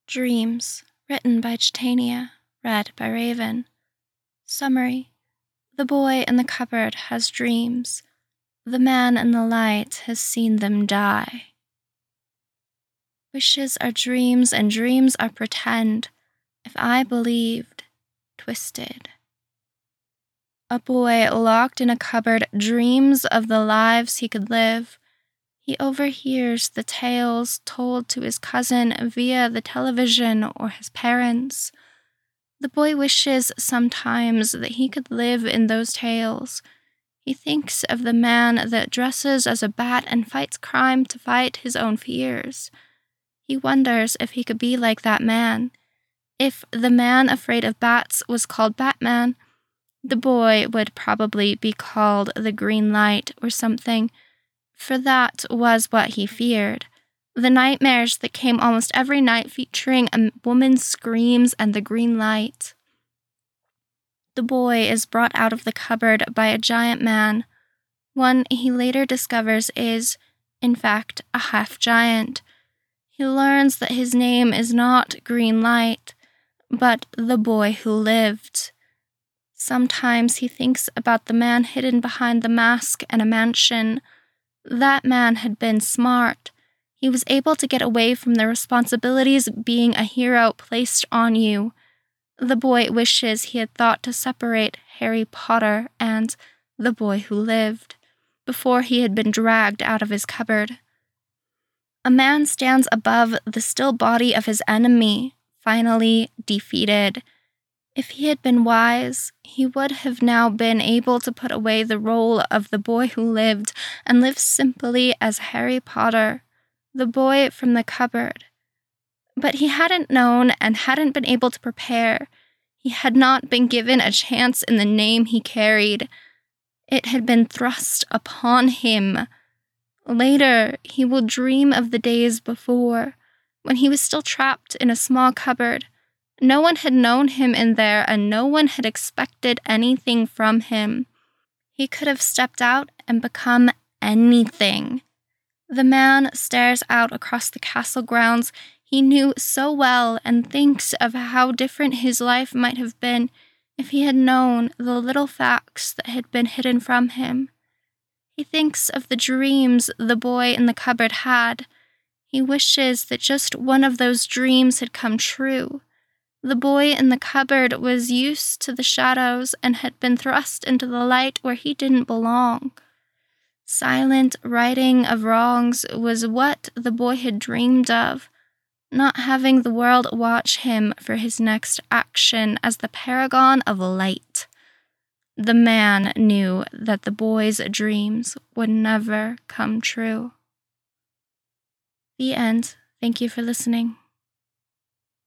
Dreams, written by Chitania, read by Raven. Summary: the boy in the cupboard has dreams. The man in the light has seen them die. Wishes are dreams and dreams are pretend. If I believed, twisted. A boy locked in a cupboard dreams of the lives he could live. He overhears the tales told to his cousin via the television or his parents. The boy wishes sometimes that he could live in those tales. He thinks of the man that dresses as a bat and fights crime to fight his own fears. He wonders if he could be like that man. If the man afraid of bats was called Batman, the boy would probably be called the Green Light or something, for that was what he feared. The nightmares that came almost every night featuring a woman's screams and the green light. The boy is brought out of the cupboard by a giant man, one he later discovers is, in fact, a half-giant. He learns that his name is not Green Light, but the boy who lived. Sometimes he thinks about the man hidden behind the mask in a mansion. That man had been smart. He was able to get away from the responsibilities being a hero placed on you. The boy wishes he had thought to separate Harry Potter and the boy who lived before he had been dragged out of his cupboard. A man stands above the still body of his enemy, finally defeated. If he had been wise, he would have now been able to put away the role of the boy who lived and live simply as Harry Potter, the boy from the cupboard. But he hadn't known and hadn't been able to prepare. He had not been given a chance in the name he carried. It had been thrust upon him. Later, he will dream of the days before, when he was still trapped in a small cupboard. No one had known him in there, and no one had expected anything from him. He could have stepped out and become anything. The man stares out across the castle grounds he knew so well and thinks of how different his life might have been if he had known the little facts that had been hidden from him. He thinks of the dreams the boy in the cupboard had. He wishes that just one of those dreams had come true. The boy in the cupboard was used to the shadows and had been thrust into the light where he didn't belong. Silent righting of wrongs was what the boy had dreamed of, not having the world watch him for his next action as the paragon of light. The man knew that the boy's dreams would never come true. The end. Thank you for listening.